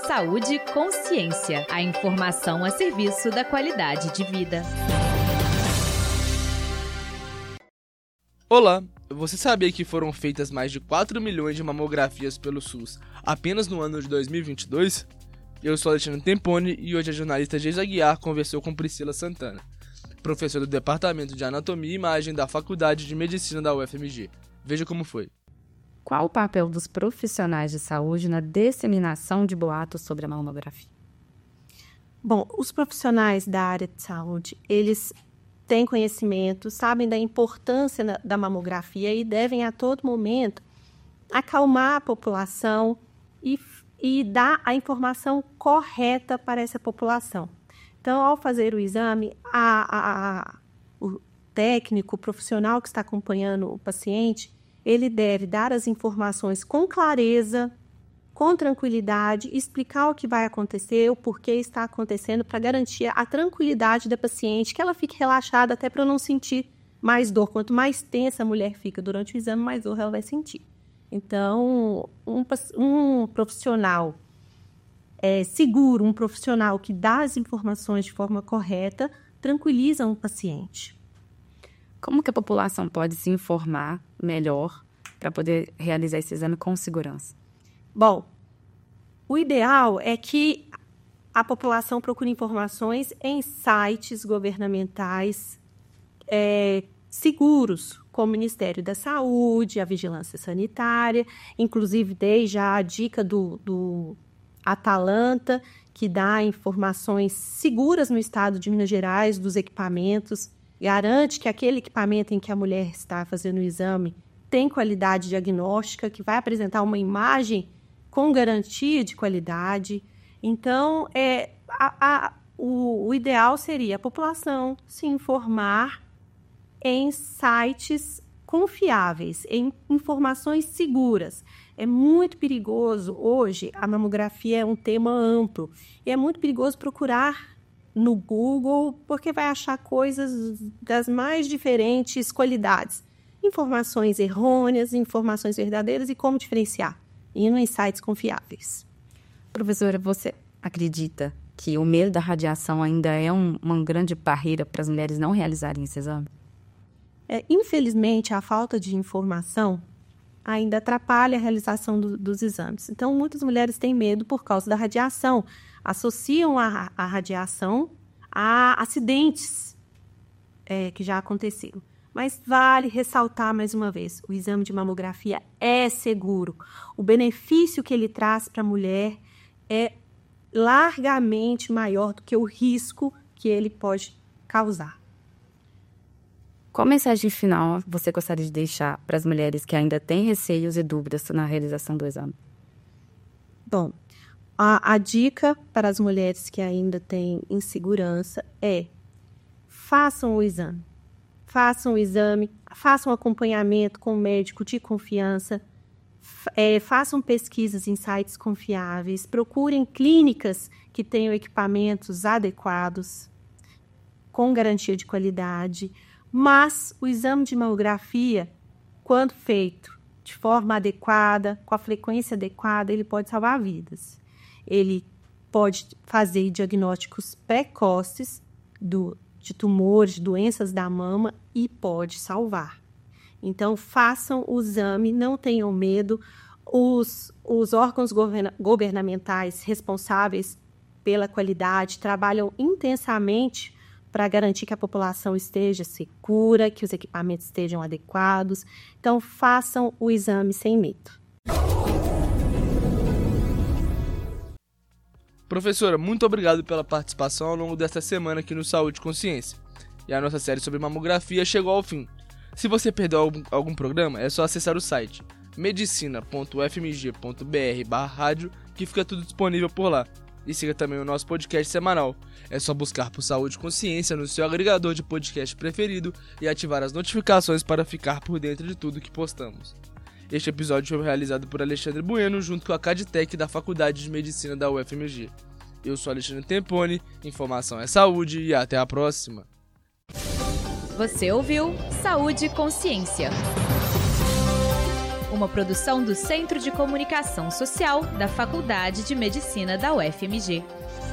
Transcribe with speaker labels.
Speaker 1: Saúde e Consciência. A informação a serviço da qualidade de vida.
Speaker 2: Olá! Você sabia que foram feitas mais de 4 milhões de mamografias pelo SUS apenas no ano de 2022? Eu sou Alexandre Temponi e hoje a jornalista Geisa Aguiar conversou com Priscila Santana, professora do Departamento de Anatomia e Imagem da Faculdade de Medicina da UFMG. Veja como foi.
Speaker 3: Qual o papel dos profissionais de saúde na disseminação de boatos sobre a mamografia?
Speaker 4: Bom, os profissionais da área de saúde, eles têm conhecimento, sabem da importância da mamografia e devem a todo momento acalmar a população e dar a informação correta para essa população. Então, ao fazer o exame, o técnico, o profissional que está acompanhando o paciente, ele deve dar as informações com clareza, com tranquilidade, explicar o que vai acontecer, o porquê está acontecendo, para garantir a tranquilidade da paciente, que ela fique relaxada até para não sentir mais dor. Quanto mais tensa a mulher fica durante o exame, mais dor ela vai sentir. Então, um profissional seguro, um profissional que dá as informações de forma correta, tranquiliza um paciente.
Speaker 3: Como que a população pode se informar melhor para poder realizar esse exame com segurança?
Speaker 4: Bom, o ideal é que a população procure informações em sites governamentais seguros, como o Ministério da Saúde, a Vigilância Sanitária, inclusive dei já a dica do Atalanta, que dá informações seguras no estado de Minas Gerais dos equipamentos, garante que aquele equipamento em que a mulher está fazendo o exame tem qualidade diagnóstica, que vai apresentar uma imagem com garantia de qualidade. Então, o ideal seria a população se informar em sites confiáveis, em informações seguras. É muito perigoso, hoje, a mamografia é um tema amplo, e é muito perigoso procurar no Google, porque vai achar coisas das mais diferentes qualidades. Informações errôneas, informações verdadeiras e como diferenciar, indo em sites confiáveis.
Speaker 3: Professora, você acredita que o medo da radiação ainda é uma grande barreira para as mulheres não realizarem esse exame?
Speaker 4: Infelizmente, a falta de informação ainda atrapalha a realização dos exames. Então, muitas mulheres têm medo por causa da radiação, associam a radiação a acidentes que já aconteceram. Mas vale ressaltar mais uma vez, o exame de mamografia é seguro. O benefício que ele traz para a mulher é largamente maior do que o risco que ele pode causar.
Speaker 3: Qual mensagem final você gostaria de deixar para as mulheres que ainda têm receios e dúvidas na realização do exame?
Speaker 4: Bom, a dica para as mulheres que ainda têm insegurança é: façam o exame. Façam o exame, façam acompanhamento com um médico de confiança, façam pesquisas em sites confiáveis, procurem clínicas que tenham equipamentos adequados, com garantia de qualidade. Mas o exame de mamografia, quando feito de forma adequada, com a frequência adequada, ele pode salvar vidas. Ele pode fazer diagnósticos precoces de tumores, doenças da mama e pode salvar. Então, façam o exame, não tenham medo. Os órgãos governamentais responsáveis pela qualidade trabalham intensamente para garantir que a população esteja segura, que os equipamentos estejam adequados. Então, façam o exame sem medo.
Speaker 2: Professora, muito obrigado pela participação ao longo desta semana aqui no Saúde e Consciência. E a nossa série sobre mamografia chegou ao fim. Se você perdeu algum programa, é só acessar o site medicina.ufmg.br/rádio, que fica tudo disponível por lá. E siga também o nosso podcast semanal. É só buscar por Saúde e Consciência no seu agregador de podcast preferido e ativar as notificações para ficar por dentro de tudo que postamos. Este episódio foi realizado por Alexandre Bueno junto com a Cadtech da Faculdade de Medicina da UFMG. Eu sou Alexandre Temponi, informação é saúde e até a próxima.
Speaker 1: Você ouviu Saúde e Consciência. uma produção do Centro de Comunicação Social da Faculdade de Medicina da UFMG.